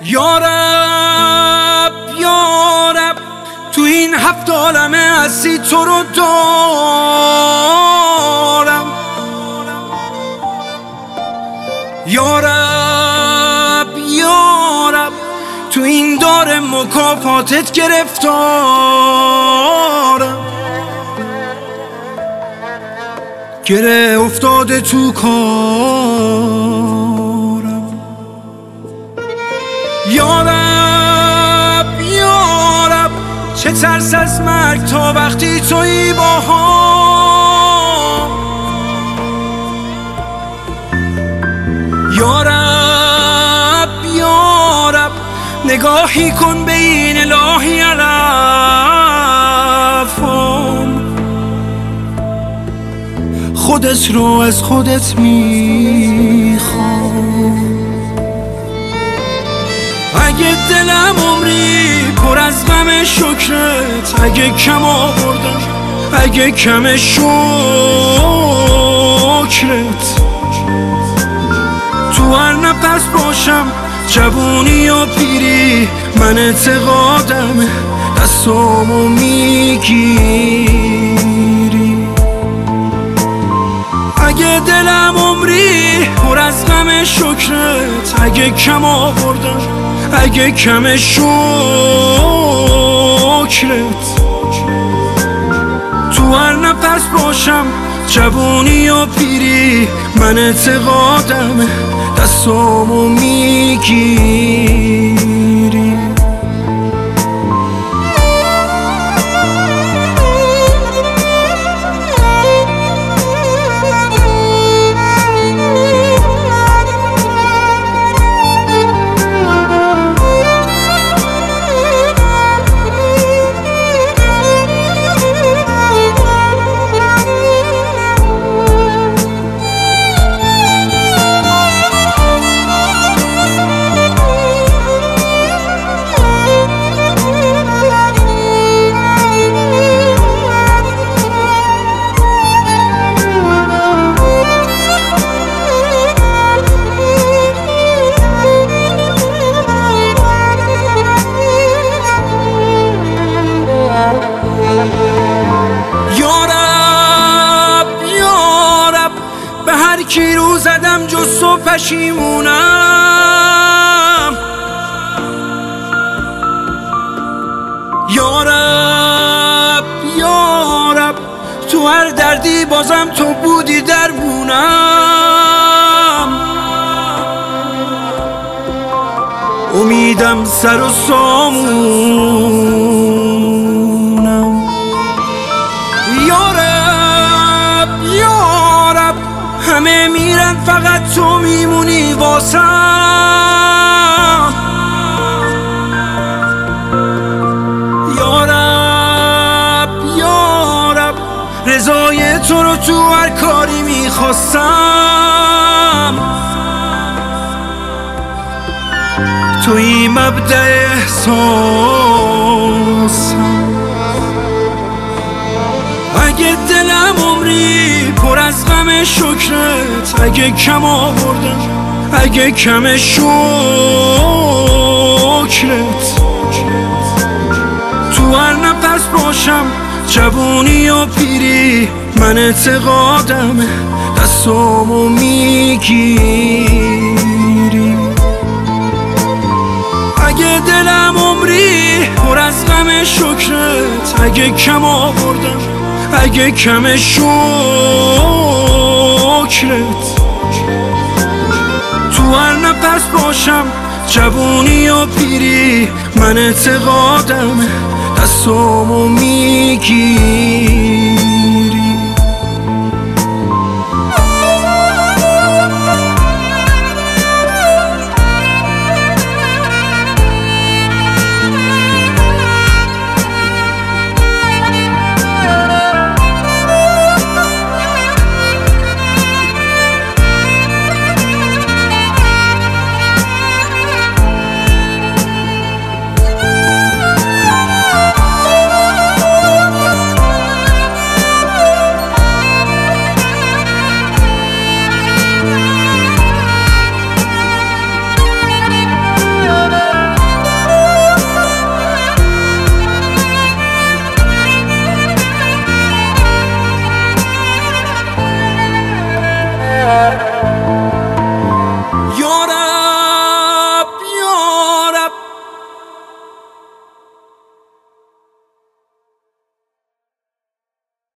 یارب یارب تو این 7 عالمه هستی تو رو دارم. یارب یارب تو این دار مکافاتت گرفتارم. گره افتاده تو کارم. یارب یارب چه ترس از مرگ تا وقتی تویی با هم. یارب یارب نگاهی کن به این الهی علفم. خودت رو از خودت میخوام. اگه دلم عمری پر از غم شکرت، اگه کم آوردم اگه کم شکرت، تو هر نفس باشم جوونی یا پیری، من اعتقادم دستامو میگیری. اگه دلم عمری پر از غم شکرت، اگه کم آوردم اگه کم شکرت، تو هر نفس باشم جوونی یا پیری، من اعتقادم دستامو میگیری. کی رو زدم جز تو پشیمونم. یارب یارب تو هر دردی بازم تو بودی درمونم. امیدم سر و سامونم. یارب یارب همه میرن فقط تو میمونی واسم. یارب یارب رضای تو رو تو هر کاری میخواستم. توی مبدأ احساسم. اگه دلم عمری پر از غم شکرت، اگه کم آوردم اگه کم شکرت، تو هر نفس باشم جوونی یا پیری، من اعتقادم دستامو میگیری. اگه دلم عمری پر از غم شکرت، اگه کم آوردم اگه کم شکرت، تو هر نفس باشم جوونی یا پیری، من اعتقادم دستامو میگیری.